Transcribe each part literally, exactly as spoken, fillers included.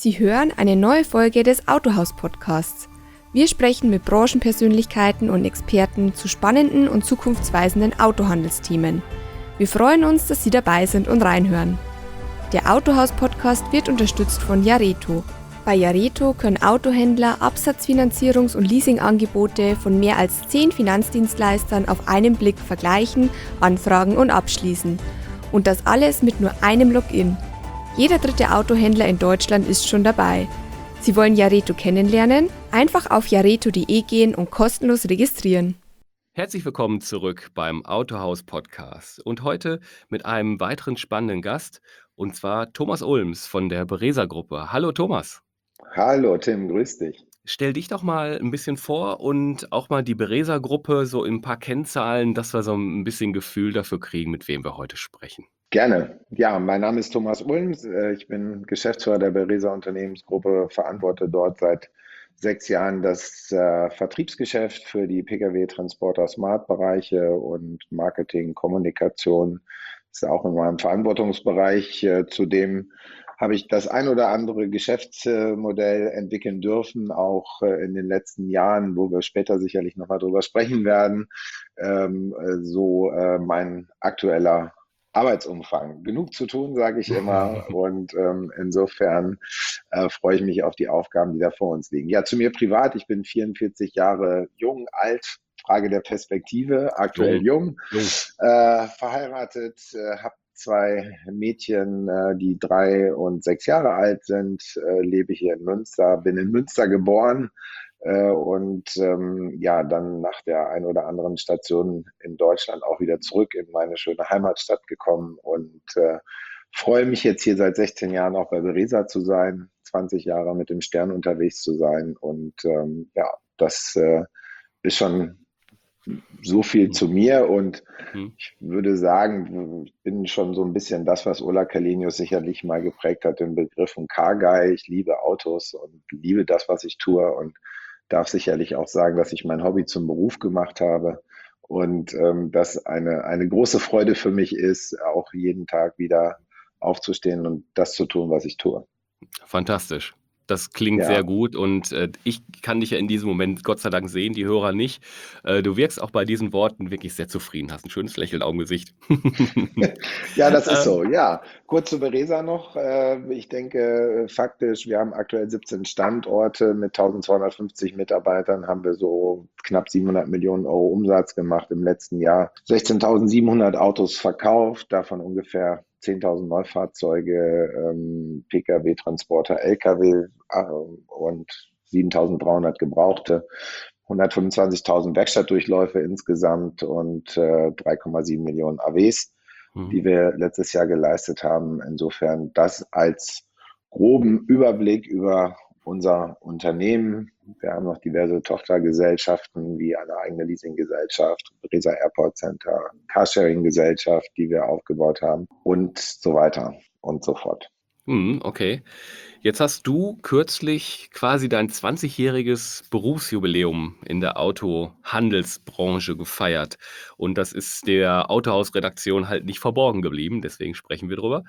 Sie hören eine neue Folge des Autohaus-Podcasts. Wir sprechen mit Branchenpersönlichkeiten und Experten zu spannenden und zukunftsweisenden Autohandelsthemen. Wir freuen uns, dass Sie dabei sind und reinhören. Der Autohaus-Podcast wird unterstützt von Jareto. Bei Jareto können Autohändler Absatzfinanzierungs- und Leasingangebote von mehr als zehn Finanzdienstleistern auf einen Blick vergleichen, anfragen und abschließen. Und das alles mit nur einem Login. Jeder dritte Autohändler in Deutschland ist schon dabei. Sie wollen Jareto kennenlernen? Einfach auf jareto punkt de gehen und kostenlos registrieren. Herzlich willkommen zurück beim Autohaus-Podcast und heute mit einem weiteren spannenden Gast, und zwar Thomas Ulms von der Beresa-Gruppe. Hallo Thomas. Hallo Tim, grüß dich. Stell dich doch mal ein bisschen vor und auch mal die Beresa-Gruppe so in ein paar Kennzahlen, dass wir so ein bisschen Gefühl dafür kriegen, mit wem wir heute sprechen. Gerne. Ja, mein Name ist Thomas Ulms. Äh, Ich bin Geschäftsführer der Beresa Unternehmensgruppe, verantworte dort seit sechs Jahren das äh, Vertriebsgeschäft für die Pkw, Transporter, Smart-Bereiche und Marketing, Kommunikation ist auch in meinem Verantwortungsbereich. Äh, Zudem habe ich das ein oder andere Geschäftsmodell entwickeln dürfen, auch äh, in den letzten Jahren, wo wir später sicherlich nochmal drüber sprechen werden. Ähm, äh, So äh, mein aktueller Arbeitsumfang. Genug zu tun, sage ich immer. Und ähm, insofern äh, freue ich mich auf die Aufgaben, die da vor uns liegen. Ja, zu mir privat. Ich bin vierundvierzig Jahre jung, alt. Frage der Perspektive. Aktuell jung. Jung. Äh, verheiratet, äh, habe zwei Mädchen, äh, die drei und sechs Jahre alt sind. Äh, lebe hier in Münster. Bin in Münster geboren. Äh, Und ähm, ja, dann nach der ein oder anderen Station in Deutschland auch wieder zurück in meine schöne Heimatstadt gekommen und äh, freue mich jetzt hier seit sechzehn Jahren auch bei Beresa zu sein, zwanzig Jahre mit dem Stern unterwegs zu sein. Und ähm, ja, das äh, ist schon so viel zu mir. Und Mhm. ich würde sagen, ich bin schon so ein bisschen das, was Ola Källenius sicherlich mal geprägt hat, den Begriff von Car Guy. Ich liebe Autos und liebe das, was ich tue, und darf sicherlich auch sagen, dass ich mein Hobby zum Beruf gemacht habe und ähm, das eine, eine große Freude für mich ist, auch jeden Tag wieder aufzustehen und das zu tun, was ich tue. Fantastisch. Das klingt Ja. sehr gut und äh, ich kann dich ja in diesem Moment Gott sei Dank sehen, die Hörer nicht. Äh, du wirkst auch bei diesen Worten wirklich sehr zufrieden, hast ein schönes Lächeln auf dem Gesicht. Ja, das ist Ähm, so. Ja, kurz zu Beresa noch. Äh, Ich denke, faktisch, wir haben aktuell siebzehn Standorte mit eintausendzweihundertfünfzig Mitarbeitern, haben wir so knapp siebenhundert Millionen Euro Umsatz gemacht im letzten Jahr. sechzehntausendsiebenhundert Autos verkauft, davon ungefähr zehntausend Neufahrzeuge, ähm, Pkw, Transporter, Lkw äh, und siebentausenddreihundert Gebrauchte. hundertfünfundzwanzigtausend Werkstattdurchläufe insgesamt und äh, drei Komma sieben Millionen A Ws, mhm. die wir letztes Jahr geleistet haben. Insofern das als groben Überblick über unser Unternehmen. Wir haben noch diverse Tochtergesellschaften wie eine eigene Leasinggesellschaft, Beresa Airport Center, Carsharing-Gesellschaft, die wir aufgebaut haben und so weiter und so fort. Mhm, okay. Jetzt hast du kürzlich quasi dein zwanzigjähriges Berufsjubiläum in der Autohandelsbranche gefeiert. Und das ist der Autohaus-Redaktion halt nicht verborgen geblieben, deswegen sprechen wir drüber.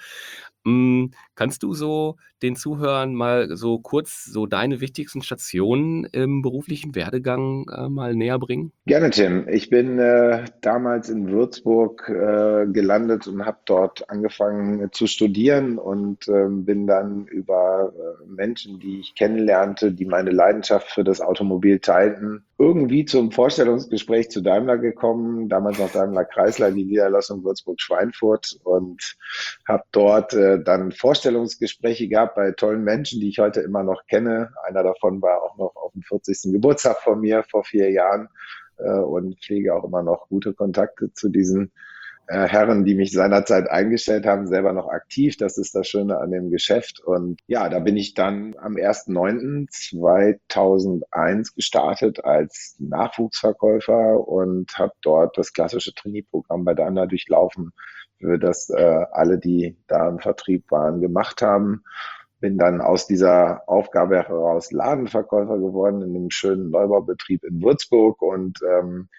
Hm, kannst du so den Zuhörern mal so kurz so deine wichtigsten Stationen im beruflichen Werdegang äh, mal näher bringen? Gerne, Tim. Ich bin äh, damals in Würzburg äh, gelandet und habe dort angefangen zu studieren und ähm, bin dann über äh, Menschen, die ich kennenlernte, die meine Leidenschaft für das Automobil teilten, irgendwie zum Vorstellungsgespräch zu Daimler gekommen, damals noch Daimler Chrysler, die Niederlassung Würzburg-Schweinfurt, und habe dort äh, dann Vorstellungsgespräche gehabt bei tollen Menschen, die ich heute immer noch kenne. Einer davon war auch noch auf dem vierzigsten Geburtstag von mir vor vier Jahren äh, und pflege auch immer noch gute Kontakte zu diesen äh, Herren, die mich seinerzeit eingestellt haben, selber noch aktiv. Das ist das Schöne an dem Geschäft. Und ja, da bin ich dann am ersten neunten zweitausendeins gestartet als Nachwuchsverkäufer und habe dort das klassische Trainee-Programm bei Daimler durchlaufen, für das äh, alle, die da im Vertrieb waren, gemacht haben. Bin dann aus dieser Aufgabe heraus Ladenverkäufer geworden in dem schönen Neubaubetrieb in Würzburg und ähm,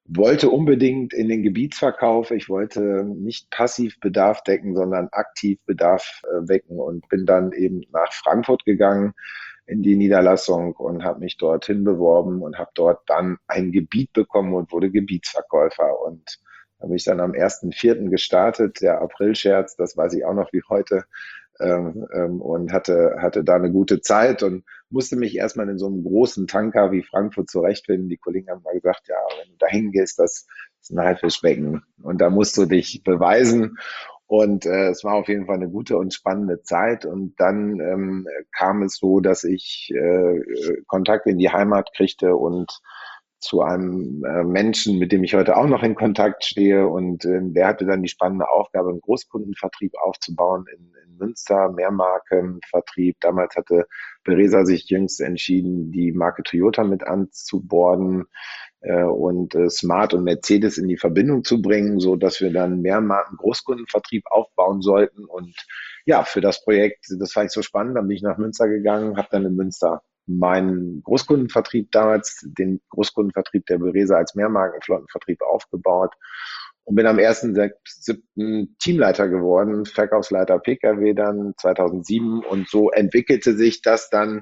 wollte unbedingt in den Gebietsverkauf. Ich wollte nicht passiv Bedarf decken, sondern aktiv Bedarf äh, wecken und bin dann eben nach Frankfurt gegangen in die Niederlassung und habe mich dorthin beworben und habe dort dann ein Gebiet bekommen und wurde Gebietsverkäufer. Und da bin ich dann am ersten vierten gestartet, der Aprilscherz, das weiß ich auch noch wie heute, ähm, ähm, und hatte, hatte da eine gute Zeit und musste mich erstmal in so einem großen Tanker wie Frankfurt zurechtfinden. Die Kollegen haben mal gesagt, ja, wenn du da hingehst, das ist ein Haifischbecken und da musst du dich beweisen. Und äh, es war auf jeden Fall eine gute und spannende Zeit. Und dann ähm, kam es so, dass ich äh, Kontakt in die Heimat kriegte und zu einem äh, Menschen, mit dem ich heute auch noch in Kontakt stehe. Und äh, der hatte dann die spannende Aufgabe, einen Großkundenvertrieb aufzubauen in, in Münster, Mehrmarkenvertrieb. Damals hatte Beresa sich jüngst entschieden, die Marke Toyota mit anzuborden äh, und äh, Smart und Mercedes in die Verbindung zu bringen, so dass wir dann Mehrmarken Großkundenvertrieb aufbauen sollten. Und ja, für das Projekt, das fand ich so spannend, dann bin ich nach Münster gegangen, habe dann in Münster meinen Großkundenvertrieb damals, den Großkundenvertrieb der Beresa als Mehrmarkenflottenvertrieb aufgebaut und bin am ersten siebten Teamleiter geworden, Verkaufsleiter P K W dann zweitausendsieben und so entwickelte sich das dann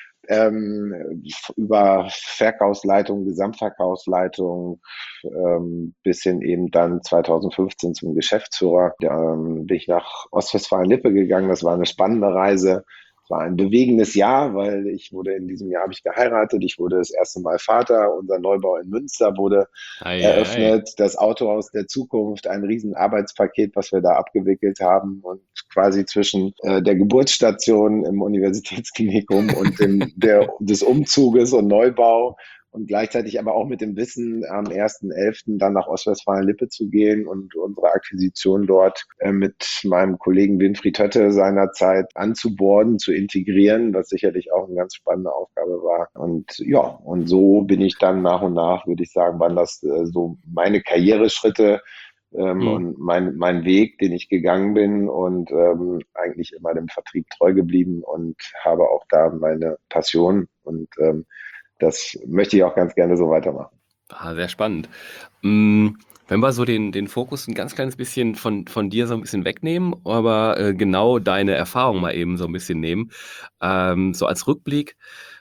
ähm, über Verkaufsleitung, Gesamtverkaufsleitung ähm, bis hin eben dann zweitausendfünfzehn zum Geschäftsführer. Da ähm, bin ich nach Ostwestfalen-Lippe gegangen, das war eine spannende Reise. War ein bewegendes Jahr, weil ich wurde in diesem Jahr habe ich geheiratet, ich wurde das erste Mal Vater, unser Neubau in Münster wurde Ei, ei, eröffnet, ei. das Autohaus der Zukunft, ein riesen Arbeitspaket, was wir da abgewickelt haben und quasi zwischen äh, der Geburtsstation im Universitätsklinikum und dem, der, des Umzuges und Neubau und gleichzeitig aber auch mit dem Wissen, am ersten elften dann nach Ostwestfalen-Lippe zu gehen und unsere Akquisition dort äh, mit meinem Kollegen Winfried Hötte seinerzeit anzuborden, zu integrieren, was sicherlich auch eine ganz spannende Aufgabe war. Und ja, und so bin ich dann nach und nach, würde ich sagen, waren das äh, so meine Karriereschritte ähm, Hm. und mein, mein Weg, den ich gegangen bin und ähm, eigentlich immer dem Vertrieb treu geblieben und habe auch da meine Passion und ähm, das möchte ich auch ganz gerne so weitermachen. Ah, sehr spannend. Mm, Wenn wir so den, den Fokus ein ganz kleines bisschen von, von dir so ein bisschen wegnehmen, aber äh, genau deine Erfahrung mal eben so ein bisschen nehmen, ähm, so als Rückblick,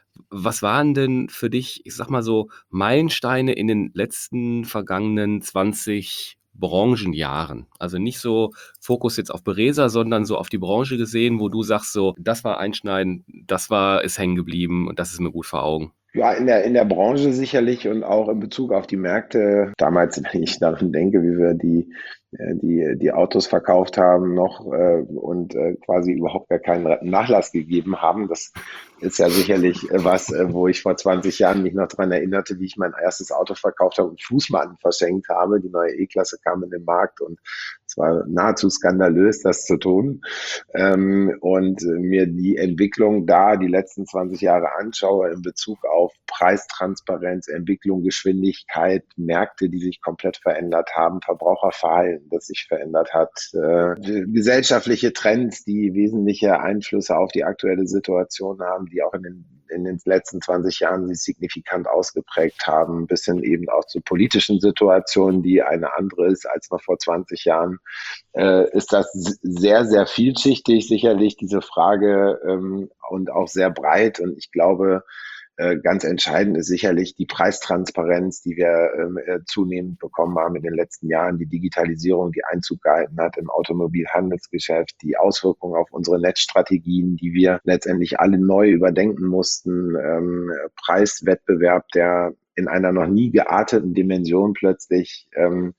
was waren denn für dich, ich sag mal so, Meilensteine in den letzten vergangenen zwanzig Branchenjahren? Also nicht so Fokus jetzt auf Beresa, sondern so auf die Branche gesehen, wo du sagst so, das war einschneidend, das war, ist hängen geblieben und das ist mir gut vor Augen. Ja, in der, in der Branche sicherlich und auch in Bezug auf die Märkte. Damals, wenn ich daran denke, wie wir die, äh, die, die Autos verkauft haben noch äh, und äh, quasi überhaupt gar keinen Nachlass gegeben haben, das ist ja sicherlich äh, was, äh, wo ich vor zwanzig Jahren mich noch dran erinnerte, wie ich mein erstes Auto verkauft habe und Fußmatten verschenkt habe. Die neue E-Klasse kam in den Markt und es war nahezu skandalös, das zu tun. Ähm, und äh, mir die Entwicklung da die letzten zwanzig Jahre anschaue in Bezug auf Preistransparenz, Entwicklung, Geschwindigkeit, Märkte, die sich komplett verändert haben, Verbraucherverhalten, das sich verändert hat, äh, gesellschaftliche Trends, die wesentliche Einflüsse auf die aktuelle Situation haben, die auch in den in den letzten zwanzig Jahren sich signifikant ausgeprägt haben, bis hin eben auch zu politischen Situationen, die eine andere ist als noch vor zwanzig Jahren, äh, ist das sehr, sehr vielschichtig, sicherlich diese Frage ähm, und auch sehr breit. Und ich glaube, äh, ganz entscheidend ist sicherlich die Preistransparenz, die wir äh, zunehmend bekommen haben in den letzten Jahren, die Digitalisierung, die Einzug gehalten hat im Automobilhandelsgeschäft, die Auswirkungen auf unsere Netzstrategien, die wir letztendlich alle neu überdenken mussten, ähm, Preiswettbewerb, der in einer noch nie gearteten Dimension plötzlich ähm,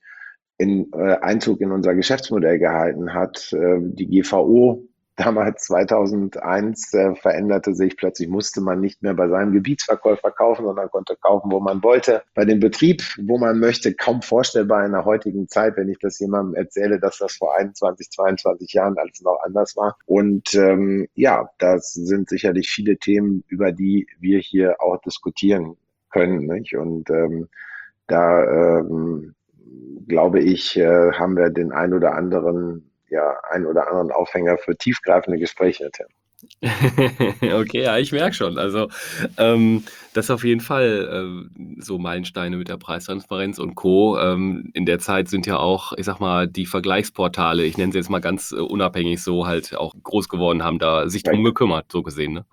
in äh, Einzug in unser Geschäftsmodell gehalten hat. Äh, die G V O damals zweitausendeins äh, veränderte sich. Plötzlich musste man nicht mehr bei seinem Gebietsverkäufer kaufen, sondern konnte kaufen, wo man wollte. Bei dem Betrieb, wo man möchte, kaum vorstellbar in der heutigen Zeit, wenn ich das jemandem erzähle, dass das vor einundzwanzig, zweiundzwanzig Jahren alles noch anders war. Und ähm, ja, das sind sicherlich viele Themen, über die wir hier auch diskutieren können. Nicht? Und ähm, da ähm, glaube ich, äh, haben wir den ein oder anderen, ja, ein oder anderen Aufhänger für tiefgreifende Gespräche. Okay, ja, ich merke schon. Also, ähm, das ist auf jeden Fall, ähm, so Meilensteine mit der Preistransparenz und Co. Ähm, in der Zeit sind ja auch, ich sage mal, die Vergleichsportale, ich nenne sie jetzt mal ganz, äh, unabhängig so halt auch groß geworden, haben da sich drum gekümmert, so gesehen, ne?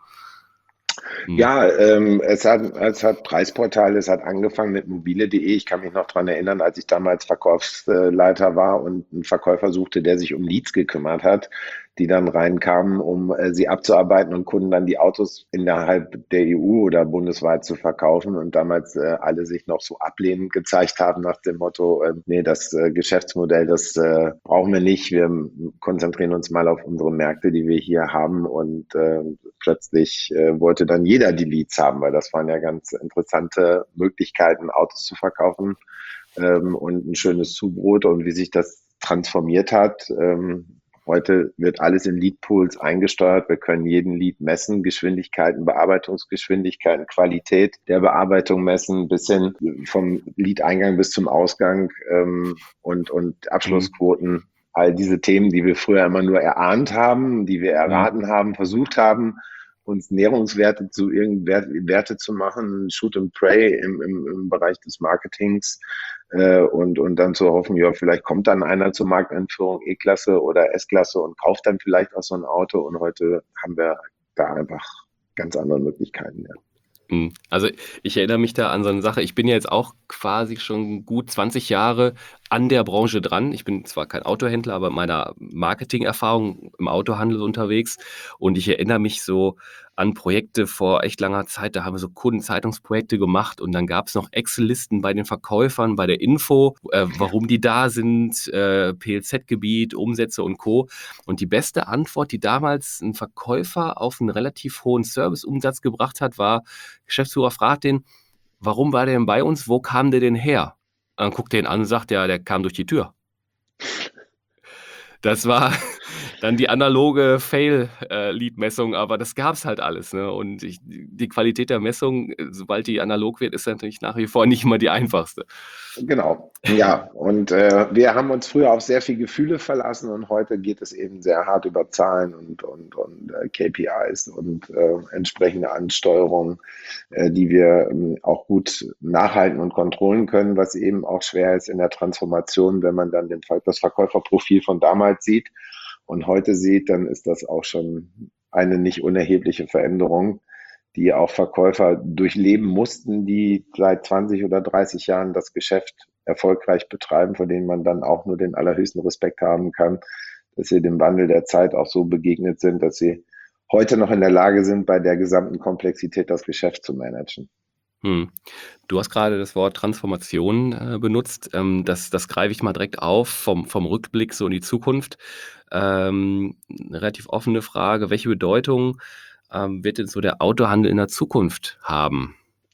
Mhm. Ja, ähm, es hat, es hat Preisportale, es hat angefangen mit mobile Punkt de. Ich kann mich noch dran erinnern, als ich damals Verkaufsleiter war und einen Verkäufer suchte, der sich um Leads gekümmert hat, die dann reinkamen, um äh, sie abzuarbeiten und Kunden dann die Autos innerhalb der E U oder bundesweit zu verkaufen und damals äh, alle sich noch so ablehnend gezeigt haben nach dem Motto, äh, nee, das äh, Geschäftsmodell, das äh, brauchen wir nicht. Wir konzentrieren uns mal auf unsere Märkte, die wir hier haben und äh, plötzlich äh, wollte dann jeder die Leads haben, weil das waren ja ganz interessante Möglichkeiten, Autos zu verkaufen ähm, und ein schönes Zubrot und wie sich das transformiert hat. Ähm, heute wird alles in Lead-Pools eingesteuert. Wir können jeden Lead messen, Geschwindigkeiten, Bearbeitungsgeschwindigkeiten, Qualität der Bearbeitung messen, bis hin vom Lead-Eingang bis zum Ausgang ähm, und, und Mhm. Abschlussquoten. All diese Themen, die wir früher immer nur erahnt haben, die wir Mhm. erraten haben, versucht haben, uns Näherungswerte zu irgendwelche Werte zu machen, Shoot and Pray im, im, im Bereich des Marketings äh, und, und dann zu hoffen, ja, vielleicht kommt dann einer zur Markteinführung E-Klasse oder S-Klasse und kauft dann vielleicht auch so ein Auto und heute haben wir da einfach ganz andere Möglichkeiten. Ja. Mhm. Also, ich erinnere mich da an so eine Sache. Ich bin ja jetzt auch quasi schon gut zwanzig Jahre an der Branche dran. Ich bin zwar kein Autohändler, aber mit meiner Marketingerfahrung im Autohandel unterwegs. Und ich erinnere mich so an Projekte vor echt langer Zeit. Da haben wir so Kundenzeitungsprojekte gemacht und dann gab es noch Excel-Listen bei den Verkäufern, bei der Info, äh, warum die da sind, äh, P L Z-Gebiet, Umsätze und Co. Und die beste Antwort, die damals ein Verkäufer auf einen relativ hohen Serviceumsatz gebracht hat, war: Geschäftsführer fragt den, warum war der denn bei uns? Wo kam der denn her? Dann guckt er ihn an und sagt, ja, der kam durch die Tür. Das war dann die analoge Fail-Lead-Messung, aber das gab es halt alles. Ne? Und ich, die Qualität der Messung, sobald die analog wird, ist natürlich nach wie vor nicht immer die einfachste. Genau, ja. Und äh, wir haben uns früher auf sehr viel Gefühle verlassen und heute geht es eben sehr hart über Zahlen und, und, und äh, K P Is und äh, entsprechende Ansteuerungen, äh, die wir ähm, auch gut nachhalten und kontrollen können, was eben auch schwer ist in der Transformation, wenn man dann den, das Verkäuferprofil von damals sieht und heute sieht, dann ist das auch schon eine nicht unerhebliche Veränderung, die auch Verkäufer durchleben mussten, die seit zwanzig oder dreißig Jahren das Geschäft erfolgreich betreiben, vor denen man dann auch nur den allerhöchsten Respekt haben kann, dass sie dem Wandel der Zeit auch so begegnet sind, dass sie heute noch in der Lage sind, bei der gesamten Komplexität das Geschäft zu managen. Hm. Du hast gerade das Wort Transformation äh, benutzt. Ähm, das, das greife ich mal direkt auf vom, vom Rückblick so in die Zukunft. Ähm, eine relativ offene Frage. Welche Bedeutung ähm, wird denn so der Autohandel in der Zukunft haben?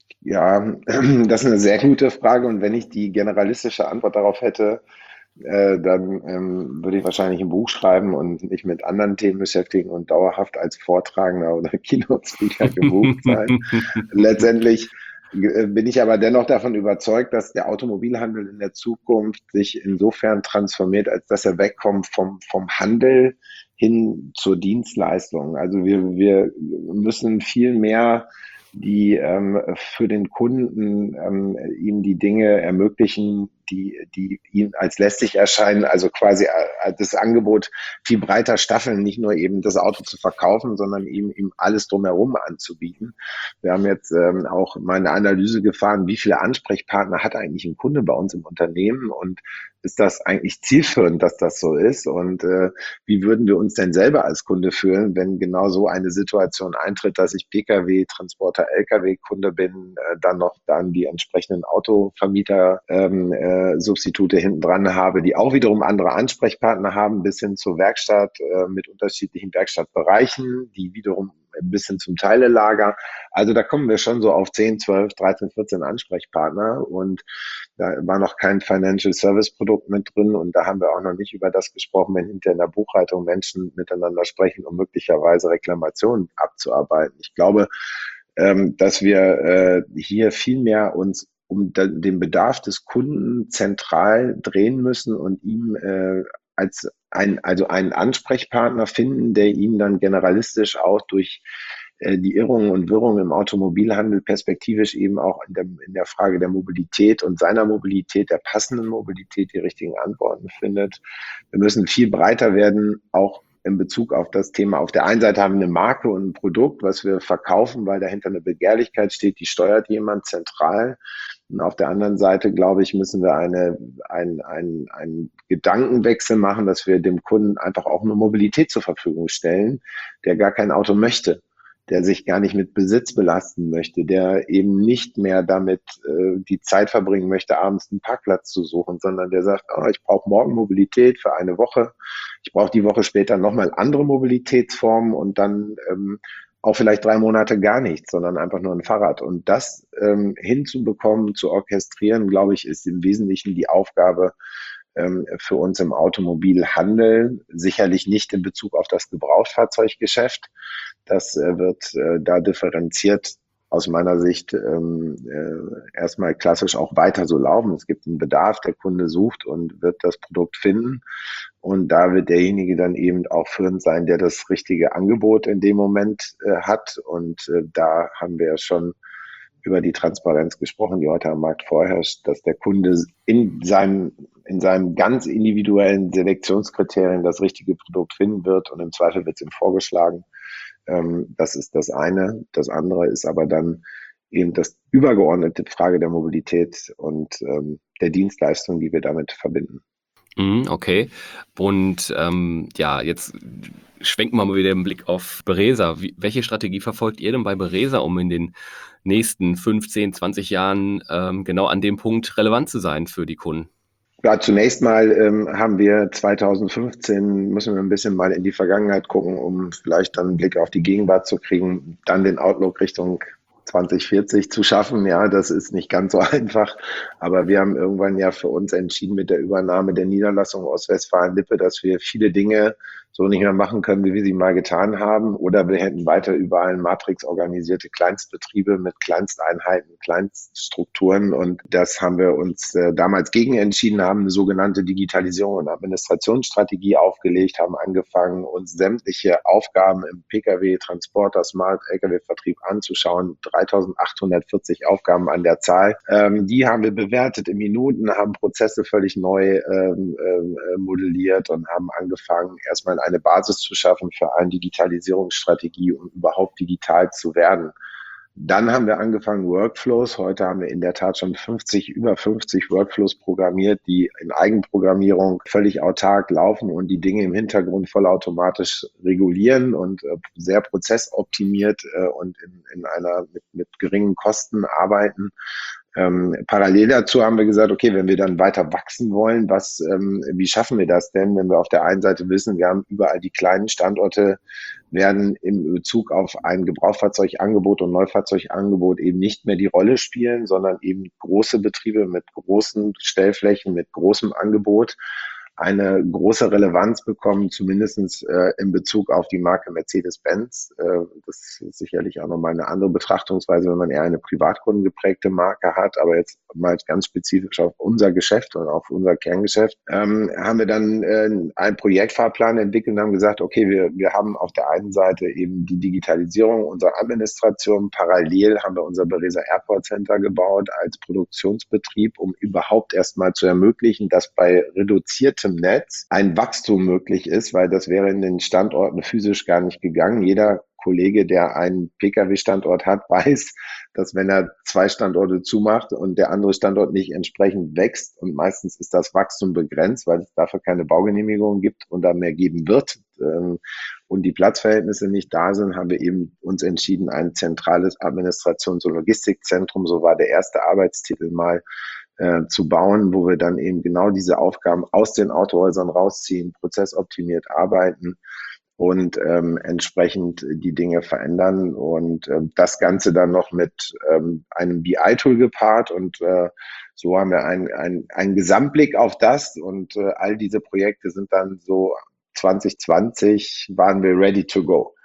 Ja, das ist eine sehr gute Frage und wenn ich die generalistische Antwort darauf hätte, äh, dann ähm, würde ich wahrscheinlich ein Buch schreiben und mich mit anderen Themen beschäftigen und dauerhaft als Vortragender oder Keynote-Speaker gebucht sein. Letztendlich äh, bin ich aber dennoch davon überzeugt, dass der Automobilhandel in der Zukunft sich insofern transformiert, als dass er wegkommt vom, vom Handel hin zur Dienstleistung. Also wir, wir müssen viel mehr die ähm, für den Kunden ähm, ihm die Dinge ermöglichen, die, die ihm als lästig erscheinen, also quasi äh, das Angebot viel breiter staffeln, nicht nur eben das Auto zu verkaufen, sondern ihm, ihm alles drumherum anzubieten. Wir haben jetzt ähm, auch mal eine Analyse gefahren, wie viele Ansprechpartner hat eigentlich ein Kunde bei uns im Unternehmen und ist das eigentlich zielführend, dass das so ist? Und äh, wie würden wir uns denn selber als Kunde fühlen, wenn genau so eine Situation eintritt, dass ich Pkw-Transporter, Lkw-Kunde bin, äh, dann noch dann die entsprechenden Autovermieter ähm, äh, Substitute hinten dran habe, die auch wiederum andere Ansprechpartner haben, bis hin zur Werkstatt äh, mit unterschiedlichen Werkstattbereichen, die wiederum ein bisschen zum Teilelager. Also da kommen wir schon so auf zehn, zwölf, dreizehn, vierzehn Ansprechpartner und da war noch kein Financial Service Produkt mit drin und da haben wir auch noch nicht über das gesprochen, wenn hinter in der Buchhaltung Menschen miteinander sprechen, um möglicherweise Reklamationen abzuarbeiten. Ich glaube, ähm, dass wir äh, hier viel mehr uns um den Bedarf des Kunden zentral drehen müssen und ihm äh, als ein, also einen Ansprechpartner finden, der ihnen dann generalistisch auch durch äh, die Irrungen und Wirrungen im Automobilhandel perspektivisch eben auch in der, in der Frage der Mobilität und seiner Mobilität, der passenden Mobilität, die richtigen Antworten findet. Wir müssen viel breiter werden, auch in Bezug auf das Thema. Auf der einen Seite haben wir eine Marke und ein Produkt, was wir verkaufen, weil dahinter eine Begehrlichkeit steht, die steuert jemand zentral. Und auf der anderen Seite, glaube ich, müssen wir eine, ein, ein, einen Gedankenwechsel machen, dass wir dem Kunden einfach auch eine Mobilität zur Verfügung stellen, der gar kein Auto möchte, der sich gar nicht mit Besitz belasten möchte, der eben nicht mehr damit äh, die Zeit verbringen möchte, abends einen Parkplatz zu suchen, sondern der sagt, oh, ich brauche morgen Mobilität für eine Woche, ich brauche die Woche später nochmal andere Mobilitätsformen und dann ähm, auch vielleicht drei Monate gar nichts, sondern einfach nur ein Fahrrad. Und das ähm, hinzubekommen, zu orchestrieren, glaube ich, ist im Wesentlichen die Aufgabe ähm, für uns im Automobilhandel. Sicherlich nicht in Bezug auf das Gebrauchtfahrzeuggeschäft. Das äh, wird äh, da differenziert aus meiner Sicht ähm, äh, erstmal klassisch auch weiter so laufen. Es gibt einen Bedarf, der Kunde sucht und wird das Produkt finden. Und da wird derjenige dann eben auch führend sein, der das richtige Angebot in dem Moment äh, hat. Und äh, da haben wir ja schon über die Transparenz gesprochen, die heute am Markt vorherrscht, dass der Kunde in seinem, in seinem ganz individuellen Selektionskriterien das richtige Produkt finden wird und im Zweifel wird es ihm vorgeschlagen. Ähm, das ist das eine. Das andere ist aber dann eben das übergeordnete Frage der Mobilität und ähm, der Dienstleistung, die wir damit verbinden. Mhm, okay. Und ähm, ja, jetzt schwenken wir mal wieder den Blick auf Beresa. Wie, welche Strategie verfolgt ihr denn bei Beresa, um in den nächsten fünfzehn, zwanzig Jahren ähm, genau an dem Punkt relevant zu sein für die Kunden? Ja, zunächst mal ähm, haben wir zwanzig fünfzehn, müssen wir ein bisschen mal in die Vergangenheit gucken, um vielleicht dann einen Blick auf die Gegenwart zu kriegen, dann den Outlook Richtung zwanzig vierzig zu schaffen. Ja, das ist nicht ganz so einfach, aber wir haben irgendwann ja für uns entschieden mit der Übernahme der Niederlassung aus Westfalen-Lippe, dass wir viele Dinge so nicht mehr machen können, wie wir sie mal getan haben. Oder wir hätten weiter überall Matrix organisierte Kleinstbetriebe mit Kleinsteinheiten, Kleinststrukturen. Und das haben wir uns äh, damals gegen entschieden, haben eine sogenannte Digitalisierung und Administrationsstrategie aufgelegt, haben angefangen, uns sämtliche Aufgaben im Pkw, Transporter, Smart, L K W-Vertrieb anzuschauen. dreitausendachthundertvierzig Aufgaben an der Zahl. Ähm, die haben wir bewertet in Minuten, haben Prozesse völlig neu ähm, äh, modelliert und haben angefangen, erstmal eine Basis zu schaffen für eine Digitalisierungsstrategie, um überhaupt digital zu werden. Dann haben wir angefangen Workflows. Heute haben wir in der Tat schon fünfzig, über fünfzig Workflows programmiert, die in Eigenprogrammierung völlig autark laufen und die Dinge im Hintergrund vollautomatisch regulieren und äh, sehr prozessoptimiert äh, und in, in einer mit, mit geringen Kosten arbeiten. Ähm, parallel dazu haben wir gesagt, okay, wenn wir dann weiter wachsen wollen, was, ähm, wie schaffen wir das denn, wenn wir auf der einen Seite wissen, wir haben überall die kleinen Standorte, werden im Bezug auf ein Gebrauchtfahrzeugangebot und Neufahrzeugangebot eben nicht mehr die Rolle spielen, sondern eben große Betriebe mit großen Stellflächen, mit großem Angebot eine große Relevanz bekommen, zumindest äh, in Bezug auf die Marke Mercedes-Benz. Äh, das ist sicherlich auch nochmal eine andere Betrachtungsweise, wenn man eher eine privatkundengeprägte Marke hat, aber jetzt mal ganz spezifisch auf unser Geschäft und auf unser Kerngeschäft, ähm, haben wir dann äh, einen Projektfahrplan entwickelt und haben gesagt, okay, wir, wir haben auf der einen Seite eben die Digitalisierung unserer Administration, parallel haben wir unser Beresa Airport Center gebaut als Produktionsbetrieb, um überhaupt erstmal zu ermöglichen, dass bei reduziertem Netz ein Wachstum möglich ist, weil das wäre in den Standorten physisch gar nicht gegangen. Jeder Kollege, der einen Pkw-Standort hat, weiß, dass wenn er zwei Standorte zumacht und der andere Standort nicht entsprechend wächst, und meistens ist das Wachstum begrenzt, weil es dafür keine Baugenehmigung gibt und da mehr geben wird, ähm, und die Platzverhältnisse nicht da sind, haben wir eben uns entschieden, ein zentrales Administrations- und Logistikzentrum, so war der erste Arbeitstitel mal, Äh, zu bauen, wo wir dann eben genau diese Aufgaben aus den Autohäusern rausziehen, prozessoptimiert arbeiten und ähm, entsprechend die Dinge verändern und äh, das Ganze dann noch mit ähm, einem B I-Tool gepaart und äh, so haben wir einen ein, ein Gesamtblick auf das und äh, all diese Projekte sind dann so zwanzig zwanzig waren wir ready to go.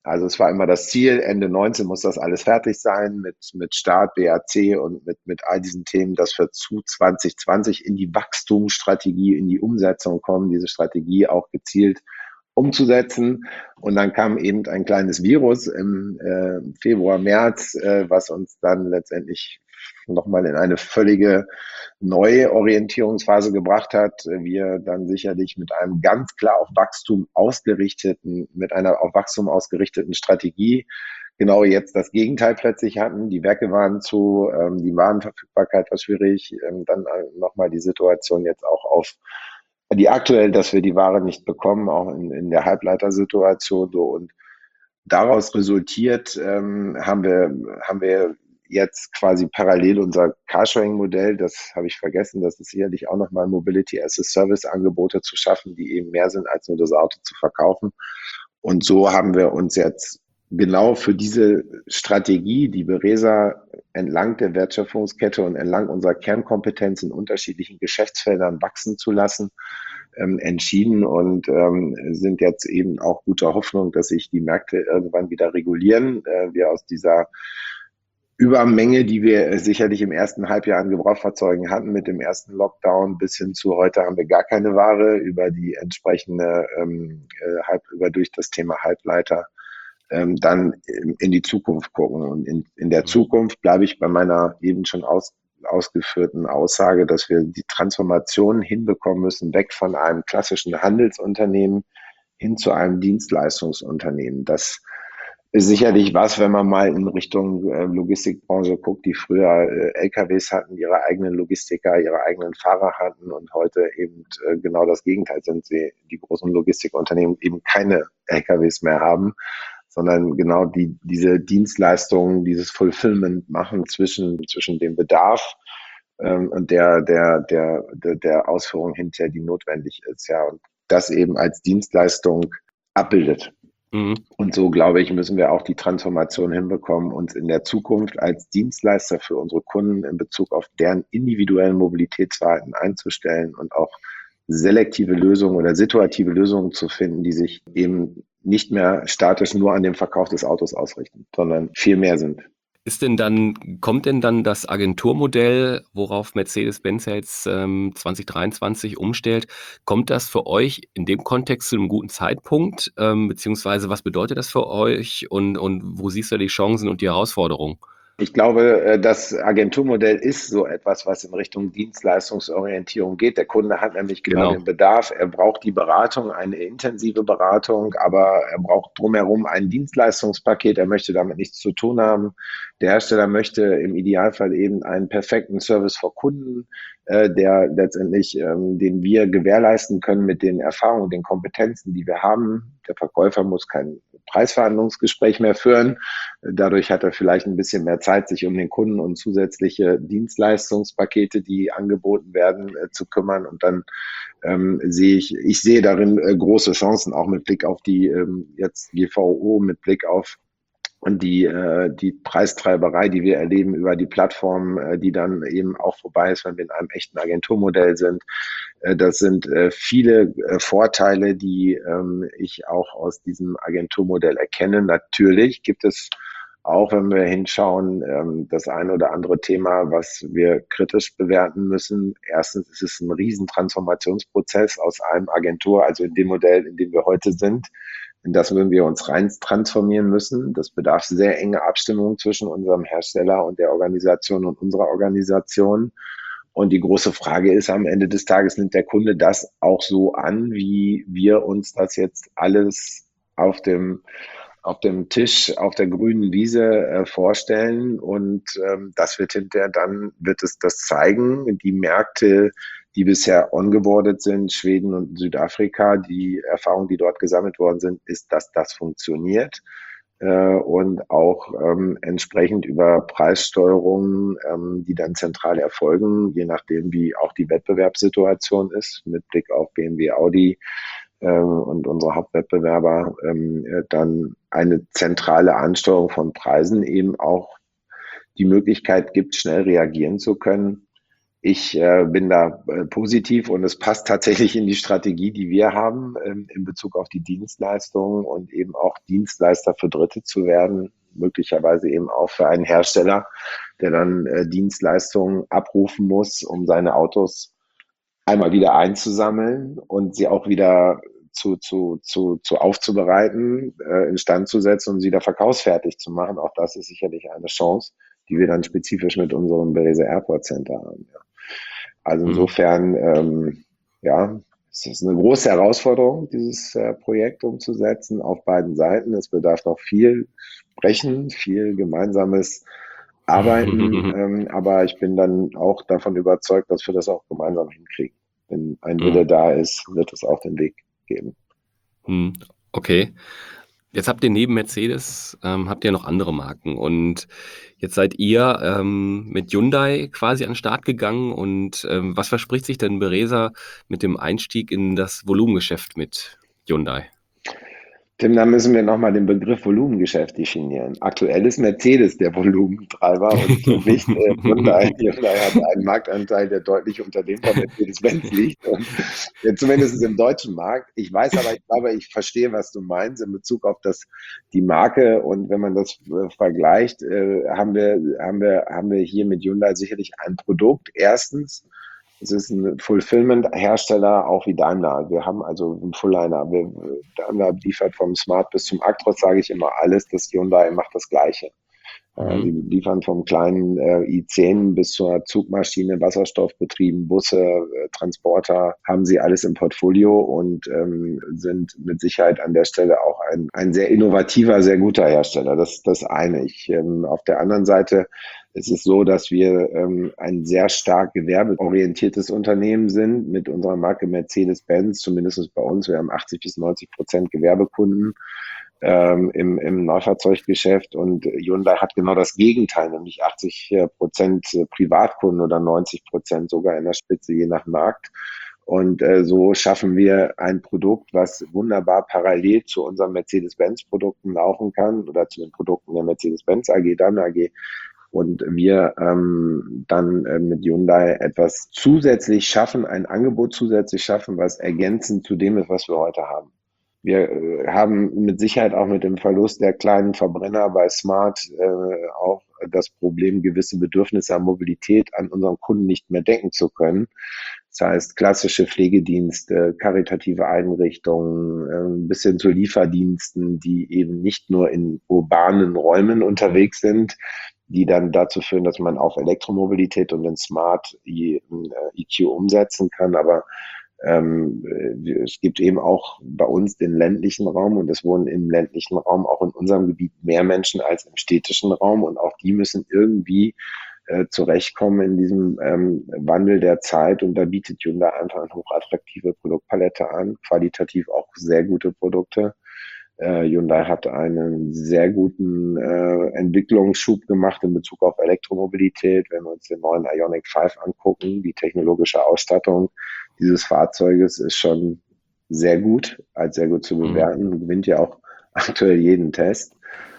Also es war immer das Ziel, Ende neunzehn muss das alles fertig sein mit, mit Start, B A C und mit, mit all diesen Themen, dass wir zu zwanzig zwanzig in die Wachstumsstrategie, in die Umsetzung kommen, diese Strategie auch gezielt umzusetzen. Und dann kam eben ein kleines Virus im äh, Februar, März, äh, was uns dann letztendlich nochmal in eine völlige neue Orientierungsphase gebracht hat. Wir dann sicherlich mit einem ganz klar auf Wachstum ausgerichteten, mit einer auf Wachstum ausgerichteten Strategie genau jetzt das Gegenteil plötzlich hatten. Die Werke waren zu, ähm, die Warenverfügbarkeit war schwierig. Ähm, dann nochmal die Situation jetzt auch auf die aktuell, dass wir die Ware nicht bekommen, auch in, in der Halbleitersituation. So. Und daraus resultiert ähm, haben wir, haben wir jetzt quasi parallel unser Carsharing-Modell, das habe ich vergessen, das ist sicherlich auch nochmal Mobility-as-a-Service-Angebote zu schaffen, die eben mehr sind, als nur das Auto zu verkaufen. Und so haben wir uns jetzt genau für diese Strategie, die Beresa entlang der Wertschöpfungskette und entlang unserer Kernkompetenz in unterschiedlichen Geschäftsfeldern wachsen zu lassen, ähm, entschieden und ähm, sind jetzt eben auch guter Hoffnung, dass sich die Märkte irgendwann wieder regulieren. Äh, wir aus dieser Übermenge, die wir sicherlich im ersten Halbjahr an Gebrauchfahrzeugen hatten, mit dem ersten Lockdown bis hin zu heute haben wir gar keine Ware, über die entsprechende, ähm, halb, über durch das Thema Halbleiter ähm, dann in, in die Zukunft gucken. Und in, in der Zukunft bleibe ich bei meiner eben schon aus, ausgeführten Aussage, dass wir die Transformation hinbekommen müssen, weg von einem klassischen Handelsunternehmen hin zu einem Dienstleistungsunternehmen. Das ist sicherlich was, wenn man mal in Richtung äh, Logistikbranche guckt, die früher äh, L K Ws hatten, ihre eigenen Logistiker, ihre eigenen Fahrer hatten und heute eben äh, genau das Gegenteil sind. Sie, die großen Logistikunternehmen eben keine L K Ws mehr haben, sondern genau die, diese Dienstleistungen, dieses Fulfillment machen zwischen, zwischen dem Bedarf ähm, und der, der, der, der, der Ausführung hinterher, die notwendig ist, ja, und das eben als Dienstleistung abbildet. Und so, glaube ich, müssen wir auch die Transformation hinbekommen, uns in der Zukunft als Dienstleister für unsere Kunden in Bezug auf deren individuellen Mobilitätsverhalten einzustellen und auch selektive Lösungen oder situative Lösungen zu finden, die sich eben nicht mehr statisch nur an dem Verkauf des Autos ausrichten, sondern viel mehr sind. Ist denn dann, kommt denn dann das Agenturmodell, worauf Mercedes-Benz ja jetzt ähm, zwanzig dreiundzwanzig umstellt, kommt das für euch in dem Kontext zu einem guten Zeitpunkt? Ähm, beziehungsweise was bedeutet das für euch und, und wo siehst du die Chancen und die Herausforderungen? Ich glaube, das Agenturmodell ist so etwas, was in Richtung Dienstleistungsorientierung geht. Der Kunde hat nämlich genau, genau den Bedarf. Er braucht die Beratung, eine intensive Beratung, aber er braucht drumherum ein Dienstleistungspaket. Er möchte damit nichts zu tun haben. Der Hersteller möchte im Idealfall eben einen perfekten Service für Kunden, äh, der letztendlich, ähm, den wir gewährleisten können mit den Erfahrungen, den Kompetenzen, die wir haben. Der Verkäufer muss kein Preisverhandlungsgespräch mehr führen. Dadurch hat er vielleicht ein bisschen mehr Zeit, sich um den Kunden und zusätzliche Dienstleistungspakete, die angeboten werden, äh, zu kümmern. Und dann ähm, sehe ich, ich sehe darin äh, große Chancen, auch mit Blick auf die ähm, jetzt G V O, mit Blick auf und die, äh, die Preistreiberei, die wir erleben über die Plattform, äh, die dann eben auch vorbei ist, wenn wir in einem echten Agenturmodell sind. Äh, das sind äh, viele äh, Vorteile, die ähm, ich auch aus diesem Agenturmodell erkenne. Natürlich gibt es auch, wenn wir hinschauen, ähm, das ein oder andere Thema, was wir kritisch bewerten müssen. Erstens ist es ein Riesentransformationsprozess aus einem Agentur, also in dem Modell, in dem wir heute sind. In das würden wir uns rein transformieren müssen. Das bedarf sehr enge Abstimmung zwischen unserem Hersteller und der Organisation und unserer Organisation. Und die große Frage ist am Ende des Tages, nimmt der Kunde das auch so an, wie wir uns das jetzt alles auf dem, auf dem Tisch, auf der grünen Wiese äh, vorstellen. Und ähm, das wird hinterher dann, wird es das zeigen. Die Märkte, die bisher ongeboardet sind, Schweden und Südafrika, die Erfahrungen, die dort gesammelt worden sind, ist, dass das funktioniert äh, und auch ähm, entsprechend über Preissteuerungen, ähm, die dann zentral erfolgen, je nachdem, wie auch die Wettbewerbssituation ist, mit Blick auf B M W, Audi äh, und unsere Hauptwettbewerber, ähm, äh, dann eine zentrale Ansteuerung von Preisen eben auch die Möglichkeit gibt, schnell reagieren zu können. Ich äh, bin da äh, positiv und es passt tatsächlich in die Strategie, die wir haben, ähm, in Bezug auf die Dienstleistungen und eben auch Dienstleister für Dritte zu werden, möglicherweise eben auch für einen Hersteller, der dann äh, Dienstleistungen abrufen muss, um seine Autos einmal wieder einzusammeln und sie auch wieder zu, zu, zu, zu aufzubereiten, äh, instand zu setzen und sie wieder verkaufsfertig zu machen. Auch das ist sicherlich eine Chance, die wir dann spezifisch mit unserem Berese Airport Center haben. Ja. Also Mhm. insofern, ähm, ja, es ist eine große Herausforderung, dieses äh, Projekt umzusetzen auf beiden Seiten. Es bedarf noch viel Sprechen, viel gemeinsames Arbeiten, ähm, aber ich bin dann auch davon überzeugt, dass wir das auch gemeinsam hinkriegen. Wenn ein Wille Mhm. da ist, wird es auch den Weg geben. Mhm. Okay. Jetzt habt ihr neben Mercedes, ähm, habt ihr noch andere Marken und jetzt seid ihr ähm, mit Hyundai quasi an den Start gegangen und ähm, was verspricht sich denn Beresa mit dem Einstieg in das Volumengeschäft mit Hyundai? Tim, da müssen wir nochmal den Begriff Volumengeschäft definieren. Aktuell ist Mercedes der Volumentreiber und nicht äh, Hyundai. Hyundai hat einen Marktanteil, der deutlich unter dem von Mercedes-Benz liegt. Und, ja, zumindest im deutschen Markt. Ich weiß aber, ich glaube, ich verstehe, was du meinst in Bezug auf das, die Marke. Und wenn man das äh, vergleicht, äh, haben wir, haben wir, haben wir hier mit Hyundai sicherlich ein Produkt. Erstens, es ist ein Fulfillment-Hersteller, auch wie Daimler. Wir haben also einen Full-Liner. Wir, Daimler liefert vom Smart bis zum Actros, sage ich immer alles. Das Hyundai macht das Gleiche. Äh, Mhm. die liefern vom kleinen äh, i zehn bis zur Zugmaschine, Wasserstoffbetrieben, Busse, äh, Transporter, haben sie alles im Portfolio und ähm, sind mit Sicherheit an der Stelle auch ein, ein sehr innovativer, sehr guter Hersteller. Das ist das eine. Ich, ähm, auf der anderen Seite ist es so, dass wir ähm, ein sehr stark gewerbeorientiertes Unternehmen sind mit unserer Marke Mercedes-Benz, zumindest bei uns. Wir haben achtzig bis neunzig Prozent Gewerbekunden ähm, im, im Neufahrzeuggeschäft und Hyundai hat genau das Gegenteil, nämlich achtzig Prozent Privatkunden oder neunzig Prozent sogar in der Spitze, je nach Markt. Und äh, so schaffen wir ein Produkt, was wunderbar parallel zu unseren Mercedes-Benz-Produkten laufen kann oder zu den Produkten der Mercedes-Benz A G, Daimler A G. Und wir ähm, dann äh, mit Hyundai etwas zusätzlich schaffen, ein Angebot zusätzlich schaffen, was ergänzend zu dem ist, was wir heute haben. Wir äh, haben mit Sicherheit auch mit dem Verlust der kleinen Verbrenner bei Smart äh, auch das Problem, gewisse Bedürfnisse an Mobilität an unseren Kunden nicht mehr decken zu können. Das heißt, klassische Pflegedienste, karitative Einrichtungen, äh, bis hin zu Lieferdiensten, die eben nicht nur in urbanen Räumen unterwegs sind, die dann dazu führen, dass man auf Elektromobilität und den Smart E Q umsetzen kann. Aber ähm, es gibt eben auch bei uns den ländlichen Raum und es wohnen im ländlichen Raum auch in unserem Gebiet mehr Menschen als im städtischen Raum und auch die müssen irgendwie äh, zurechtkommen in diesem ähm, Wandel der Zeit und da bietet Hyundai einfach eine hochattraktive Produktpalette an, qualitativ auch sehr gute Produkte. Äh, Hyundai hat einen sehr guten äh, Entwicklungsschub gemacht in Bezug auf Elektromobilität. Wenn wir uns den neuen Ioniq fünf angucken, die technologische Ausstattung dieses Fahrzeuges ist schon sehr gut, als sehr gut zu bewerten, mhm. gewinnt ja auch aktuell jeden Test.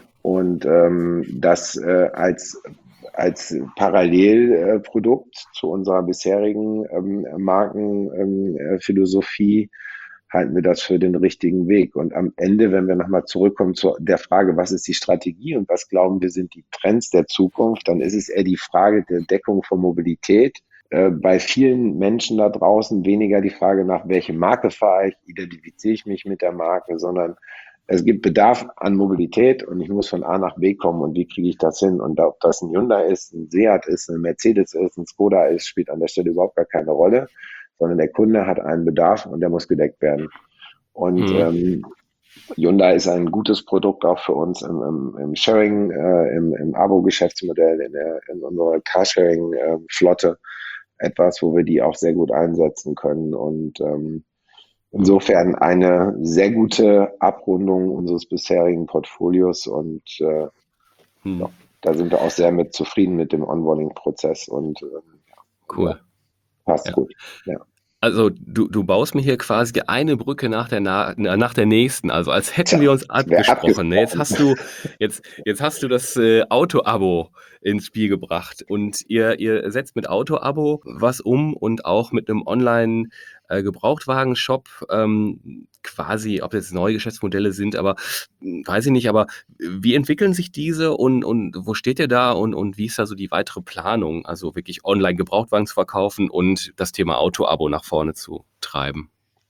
Und ähm, das äh, als, als Parallelprodukt äh, zu unserer bisherigen ähm, Markenphilosophie ähm, halten wir das für den richtigen Weg. Und am Ende, wenn wir nochmal zurückkommen zu der Frage, was ist die Strategie und was glauben wir sind die Trends der Zukunft, dann ist es eher die Frage der Deckung von Mobilität. Äh, bei vielen Menschen da draußen weniger die Frage nach, welche Marke fahre ich, identifiziere ich mich mit der Marke, sondern es gibt Bedarf an Mobilität und ich muss von A nach B kommen und wie kriege ich das hin? Und ob das ein Hyundai ist, ein Seat ist, ein Mercedes ist, ein Skoda ist, spielt an der Stelle überhaupt gar keine Rolle, sondern der Kunde hat einen Bedarf und der muss gedeckt werden. Und mhm. ähm, Hyundai ist ein gutes Produkt auch für uns im, im, im Sharing, äh, im, im Abo-Geschäftsmodell, in, der, in unserer Carsharing-Flotte, etwas, wo wir die auch sehr gut einsetzen können. Und ähm, insofern eine sehr gute Abrundung unseres bisherigen Portfolios und äh, hm. ja, da sind wir auch sehr mit zufrieden mit dem Onboarding-Prozess und ähm, cool. Ja, passt ja. gut. Ja. Also du, du baust mir hier quasi die eine Brücke nach der, na, nach der nächsten, also als hätten Tja, wir uns das wäre abgesprochen. Ne? Jetzt abgesprochen. hast du, jetzt, jetzt hast du das äh, Auto-Abo ins Spiel gebracht und ihr, ihr setzt mit Auto-Abo was um und auch mit einem Online- äh, Gebrauchtwagen-Shop ähm, quasi, ob das neue Geschäftsmodelle sind, aber mh, weiß ich nicht, aber wie entwickeln sich diese und, und wo steht ihr da und, und wie ist da so die weitere Planung, also wirklich online Gebrauchtwagen zu verkaufen und das Thema Auto-Abo nach vorne zu treiben?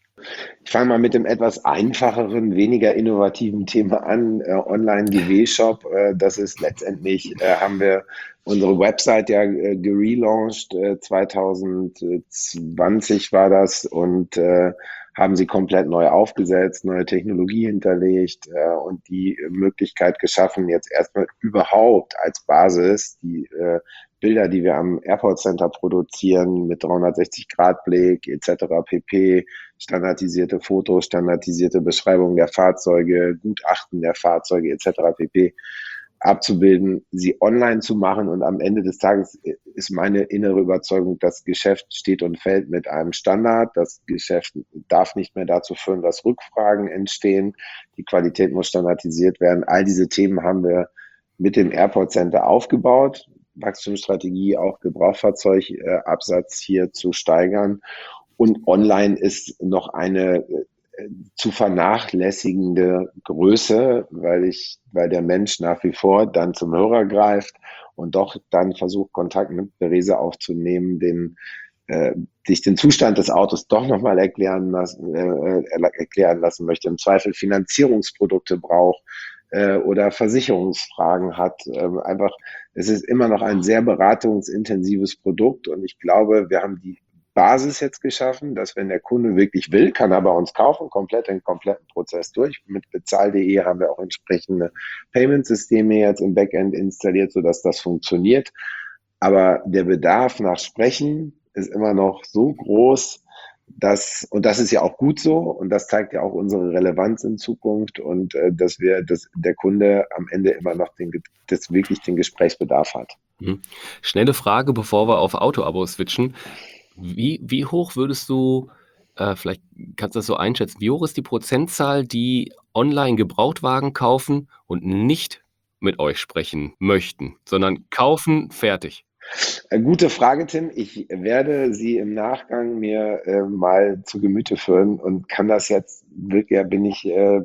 Ich fange mal mit dem etwas einfacheren, weniger innovativen Thema an. Äh, Online-G W-Shop, äh, das ist letztendlich, äh, haben wir unsere Website ja äh, gelauncht, äh, zwanzig zwanzig war das und äh, haben sie komplett neu aufgesetzt, neue Technologie hinterlegt äh, und die Möglichkeit geschaffen, jetzt erstmal überhaupt als Basis die äh, Bilder, die wir am Airport Center produzieren, mit dreihundertsechzig Grad Blick et cetera pp., standardisierte Fotos, standardisierte Beschreibungen der Fahrzeuge, Gutachten der Fahrzeuge et cetera pp. Abzubilden, sie online zu machen. Und am Ende des Tages ist meine innere Überzeugung, das Geschäft steht und fällt mit einem Standard. Das Geschäft darf nicht mehr dazu führen, dass Rückfragen entstehen. Die Qualität muss standardisiert werden. All diese Themen haben wir mit dem Airport Center aufgebaut. Wachstumsstrategie, auch Gebrauchfahrzeugabsatz hier zu steigern. Und online ist noch eine äh, zu vernachlässigende Größe, weil ich, weil der Mensch nach wie vor dann zum Hörer greift und doch dann versucht, Kontakt mit Therese aufzunehmen, den äh, sich den Zustand des Autos doch nochmal erklären lassen, äh, erklären lassen möchte, im Zweifel Finanzierungsprodukte braucht äh, oder Versicherungsfragen hat. Ähm, einfach, es ist immer noch ein sehr beratungsintensives Produkt und ich glaube, wir haben die Basis jetzt geschaffen, dass wenn der Kunde wirklich will, kann er bei uns kaufen, komplett den kompletten Prozess durch. Mit bezahl punkt de haben wir auch entsprechende Payment-Systeme jetzt im Backend installiert, sodass das funktioniert. Aber der Bedarf nach Sprechen ist immer noch so groß, dass, und das ist ja auch gut so, und das zeigt ja auch unsere Relevanz in Zukunft und äh, dass wir, dass der Kunde am Ende immer noch den, das wirklich den Gesprächsbedarf hat. Mhm. Schnelle Frage, bevor wir auf Auto-Abo switchen. Wie, wie hoch würdest du, äh, vielleicht kannst du das so einschätzen, wie hoch ist die Prozentzahl, die online Gebrauchtwagen kaufen und nicht mit euch sprechen möchten, sondern kaufen, fertig? Äh, Gute Frage, Tim. Ich werde sie im Nachgang mir äh, mal zu Gemüte führen und kann das jetzt wirklich, bin ich, äh,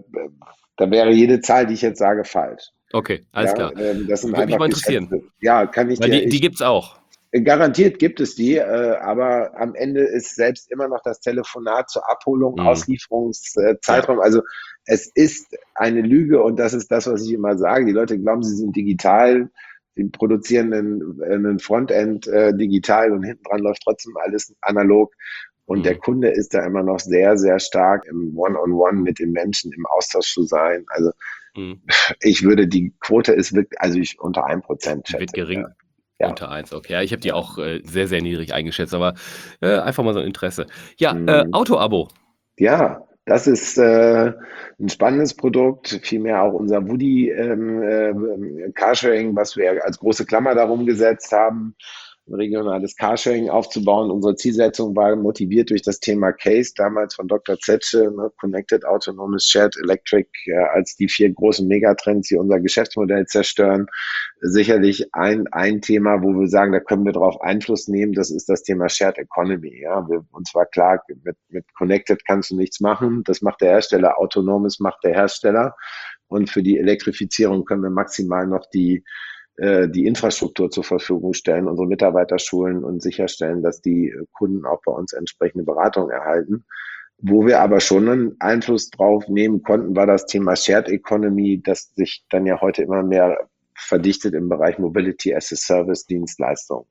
da wäre jede Zahl, die ich jetzt sage, falsch. Okay, alles Ja, klar. ähm, das sind Würde mich einfach mal interessieren, Geschäfte. Ja, kann ich weil dir, die, die ich, gibt's auch. garantiert gibt es die, äh, aber am Ende ist selbst immer noch das Telefonat zur Abholung, Mhm. Auslieferungszeitraum. Also es ist eine Lüge und das ist das, was ich immer sage. Die Leute glauben, sie sind digital, sie produzieren einen, einen Frontend äh, digital und hinten dran läuft trotzdem alles analog. Und der Mhm. Kunde ist da immer noch sehr, sehr stark im One-on-One mit den Menschen im Austausch zu sein. Also Mhm. ich würde, die Quote ist wirklich, also ich unter ein Prozent Die wird schätze. gering. Ja. Unter eins, okay. Ja, ich habe die auch äh, sehr, sehr niedrig eingeschätzt, aber äh, einfach mal so ein Interesse. Ja, äh, Mhm. Auto-Abo. Ja, das ist äh, ein spannendes Produkt, vielmehr auch unser Woody ähm, äh, Carsharing, was wir als große Klammer darum gesetzt haben, ein regionales Carsharing aufzubauen. Unsere Zielsetzung war motiviert durch das Thema Case, damals von Doktor Zetsche, ne, Connected, Autonomous, Shared, Electric, äh, als die vier großen Megatrends, die unser Geschäftsmodell zerstören. Sicherlich ein, ein Thema, wo wir sagen, da können wir darauf Einfluss nehmen, das ist das Thema Shared Economy. Ja, wir, und zwar klar, mit, mit Connected kannst du nichts machen, das macht der Hersteller, Autonomes macht der Hersteller. Und für die Elektrifizierung können wir maximal noch die die Infrastruktur zur Verfügung stellen, unsere Mitarbeiter schulen und sicherstellen, dass die Kunden auch bei uns entsprechende Beratung erhalten. Wo wir aber schon einen Einfluss drauf nehmen konnten, war das Thema Shared Economy, das sich dann ja heute immer mehr verdichtet im Bereich Mobility as a Service Dienstleistung.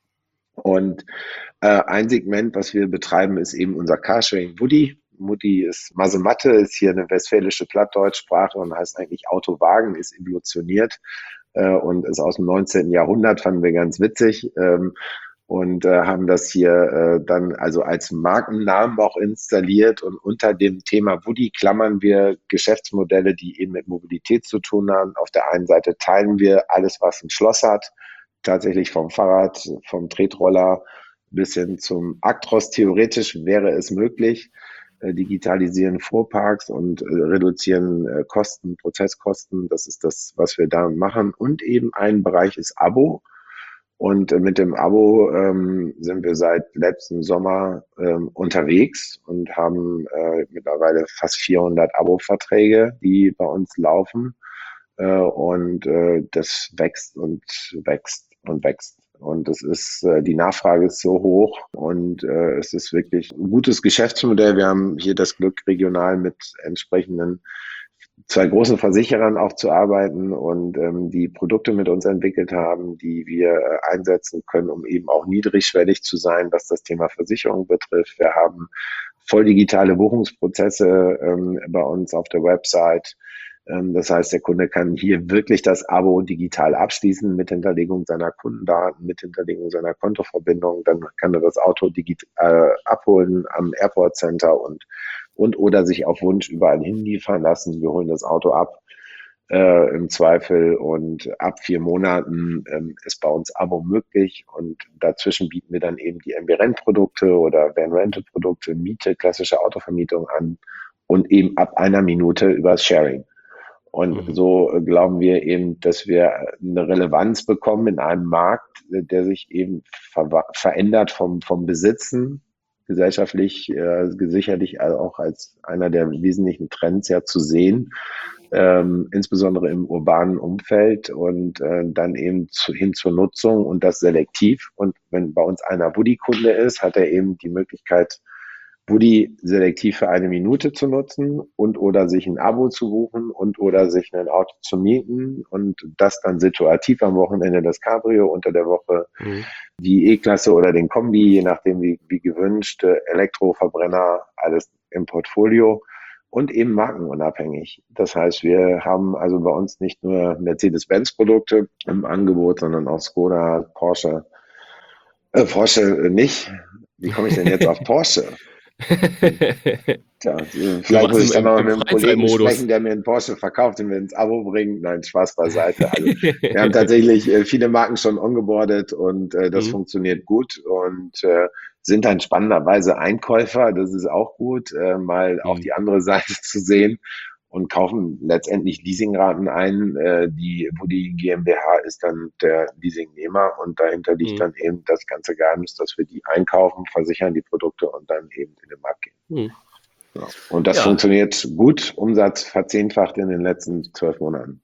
Und äh, ein Segment, was wir betreiben, ist eben unser Carsharing Woody. Woody ist Masematte, ist hier eine westfälische Plattdeutschsprache und heißt eigentlich Autowagen, ist evolutioniert äh, und ist aus dem neunzehnten Jahrhundert, fanden wir ganz witzig. Ähm, und äh, haben das hier äh, dann also als Markennamen auch installiert und unter dem Thema Woody klammern wir Geschäftsmodelle, die eben mit Mobilität zu tun haben. Auf der einen Seite teilen wir alles, was ein Schloss hat, tatsächlich vom Fahrrad, vom Tretroller bis hin zum Actros. Theoretisch wäre es möglich, äh, digitalisieren Fuhrparks und äh, reduzieren äh, Kosten, Prozesskosten. Das ist das, was wir da machen. Und eben ein Bereich ist Abo. Und äh, mit dem Abo ähm, sind wir seit letztem Sommer ähm, unterwegs und haben äh, mittlerweile fast vierhundert Abo-Verträge, die bei uns laufen. Äh, und äh, das wächst und wächst und wächst. Und es ist, äh, die Nachfrage ist so hoch und äh, es ist wirklich ein gutes Geschäftsmodell. Wir haben hier das Glück, regional mit entsprechenden zwei großen Versicherern auch zu arbeiten und ähm, die Produkte mit uns entwickelt haben, die wir äh, einsetzen können, um eben auch niedrigschwellig zu sein, was das Thema Versicherung betrifft. Wir haben voll digitale Buchungsprozesse ähm, bei uns auf der Website. Ähm, das heißt, der Kunde kann hier wirklich das Abo digital abschließen mit Hinterlegung seiner Kundendaten, mit Hinterlegung seiner Kontoverbindung. Dann kann er das Auto digital äh, abholen am Airport Center und und oder sich auf Wunsch überall hinliefern lassen. Wir holen das Auto ab äh, im Zweifel und ab vier Monaten ähm, ist bei uns Abo möglich und dazwischen bieten wir dann eben die M B-Rent-Produkte oder Van-Rental-Produkte, Miete, klassische Autovermietung an und eben ab einer Minute übers Sharing. Und mhm. so äh, glauben wir eben, dass wir eine Relevanz bekommen in einem Markt, der sich eben ver- verändert vom, vom Besitzen, gesellschaftlich äh, sicherlich auch als einer der wesentlichen Trends ja zu sehen, ähm, insbesondere im urbanen Umfeld und äh, dann eben zu, hin zur Nutzung und das selektiv. Und wenn bei uns einer Woody-Kunde ist, hat er eben die Möglichkeit, Woody selektiv für eine Minute zu nutzen und oder sich ein Abo zu buchen und oder sich ein Auto zu mieten und das dann situativ am Wochenende das Cabrio, unter der Woche mhm. die E-Klasse oder den Kombi, je nachdem wie, wie gewünscht, Elektroverbrenner, alles im Portfolio und eben markenunabhängig. Das heißt, wir haben also bei uns nicht nur Mercedes-Benz-Produkte im Angebot, sondern auch Skoda, Porsche, äh, Porsche nicht. Wie komme ich denn jetzt auf Porsche? Tja, vielleicht muss ich dann noch mit einem Kollegen sprechen, der mir einen Porsche verkauft und mir ins Abo bringt. Nein, Spaß beiseite. Also, wir haben tatsächlich äh, viele Marken schon ongeboardet und äh, das mhm. funktioniert gut und äh, sind dann spannenderweise Einkäufer. Das ist auch gut, äh, mal mhm. auch die andere Seite zu sehen und kaufen letztendlich Leasingraten ein, äh, die, wo die GmbH ist dann der Leasingnehmer und dahinter liegt mhm. dann eben das ganze Geheimnis, dass wir die einkaufen, versichern die Produkte und dann eben in den Markt gehen. Mhm. Ja. Und das ja. funktioniert gut, Umsatz verzehnfacht in den letzten zwölf Monaten.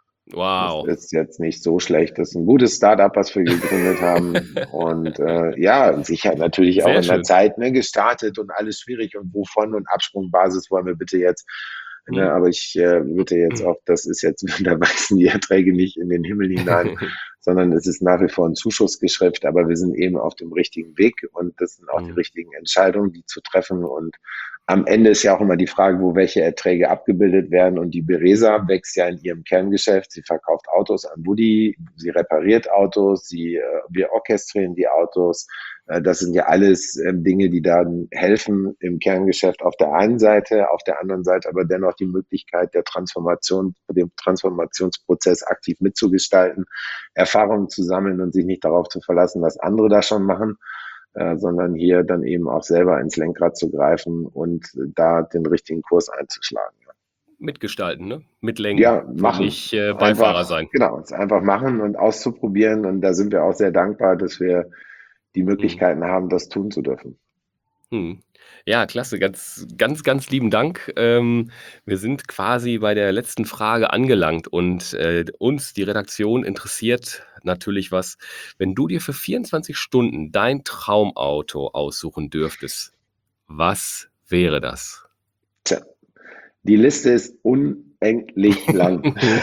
Wow. Das ist jetzt nicht so schlecht. Das ist ein gutes Startup, was wir gegründet haben. Und äh, ja, sicher natürlich Sehr auch in schön. der Zeit ne, gestartet und alles schwierig und wovon und Absprungbasis wollen wir bitte jetzt. Mhm. Ne, aber ich äh, bitte jetzt auch, das ist jetzt, da wachsen die Erträge nicht in den Himmel hinein, sondern es ist nach wie vor ein Zuschussgeschäft, aber wir sind eben auf dem richtigen Weg und das sind auch mhm. die richtigen Entscheidungen, die zu treffen und am Ende ist ja auch immer die Frage, wo welche Erträge abgebildet werden und die Beresa wächst ja in ihrem Kerngeschäft. Sie verkauft Autos an Woody, sie repariert Autos, sie, äh, wir orchestrieren die Autos. Äh, das sind ja alles äh, Dinge, die dann helfen im Kerngeschäft auf der einen Seite, auf der anderen Seite aber dennoch die Möglichkeit der Transformation, den Transformationsprozess aktiv mitzugestalten, Erfahrungen zu sammeln und sich nicht darauf zu verlassen, was andere da schon machen. Äh, sondern hier dann eben auch selber ins Lenkrad zu greifen und äh, da den richtigen Kurs einzuschlagen. Ja. Mitgestalten, ne? Mitlenken. Ja, machen. Nicht äh, Beifahrer einfach, sein. Genau, es einfach machen und auszuprobieren und da sind wir auch sehr dankbar, dass wir die Möglichkeiten hm. haben, das tun zu dürfen. Hm. Ja, klasse. Ganz, ganz, ganz lieben Dank. Ähm, wir sind quasi bei der letzten Frage angelangt und äh, uns, die Redaktion, interessiert natürlich was. Wenn du dir für vierundzwanzig Stunden dein Traumauto aussuchen dürftest, was wäre das? Tja, die Liste ist unendlich lang.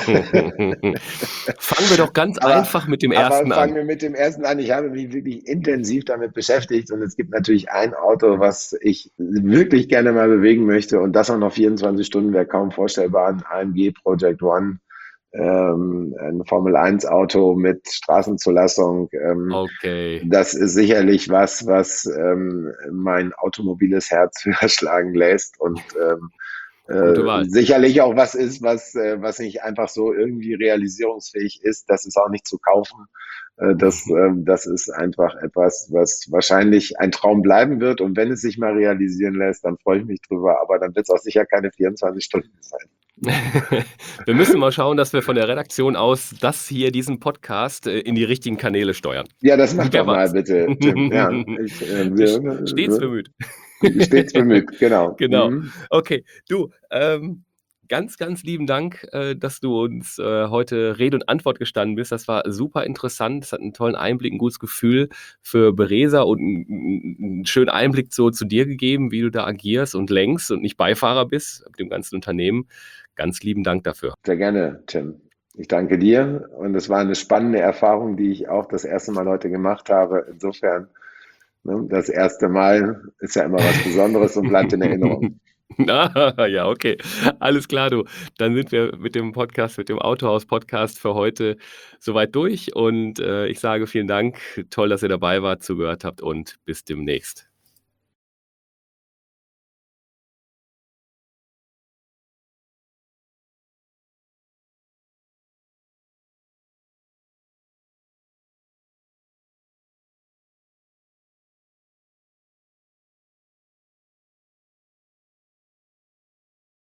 Fangen wir doch ganz aber, einfach mit dem ersten aber an. Fangen wir mit dem ersten an. Ich habe mich wirklich intensiv damit beschäftigt und es gibt natürlich ein Auto, was ich wirklich gerne mal bewegen möchte und das auch noch vierundzwanzig Stunden wäre kaum vorstellbar. Ein A M G Project One, ähm, ein Formel eins Auto mit Straßenzulassung. Ähm, okay. Das ist sicherlich was, was ähm, mein automobiles Herz höher schlagen lässt und ähm, Gute äh, Wahl. sicherlich auch was ist, was, äh, was nicht einfach so irgendwie realisierungsfähig ist. Das ist auch nicht zu kaufen. Äh, das, ähm, das ist einfach etwas, was wahrscheinlich ein Traum bleiben wird. Und wenn es sich mal realisieren lässt, dann freue ich mich drüber. Aber dann wird es auch sicher keine vierundzwanzig Stunden sein. Wir müssen mal schauen, dass wir von der Redaktion aus das hier, diesen Podcast, äh, in die richtigen Kanäle steuern. Ja, das mach Wer doch mal weiß. bitte, Tim. Ja, ich, äh, St- wir, Stets bemüht. wir, stets bemüht, genau. Genau. Mhm. Okay, du, ähm, ganz, ganz lieben Dank, äh, dass du uns äh, heute Rede und Antwort gestanden bist. Das war super interessant. Es hat einen tollen Einblick, ein gutes Gefühl für Beresa und einen, einen schönen Einblick so zu dir gegeben, wie du da agierst und lenkst und nicht Beifahrer bist mit dem ganzen Unternehmen. Ganz lieben Dank dafür. Sehr gerne, Tim. Ich danke dir und es war eine spannende Erfahrung, die ich auch das erste Mal heute gemacht habe. Insofern, ne, das erste Mal ist ja immer was Besonderes und bleibt in Erinnerung. Ah, ja, okay. Alles klar, du. Dann sind wir mit dem Podcast, mit dem Autohaus-Podcast für heute soweit durch. Und äh, ich sage vielen Dank. Toll, dass ihr dabei wart, zugehört habt und bis demnächst.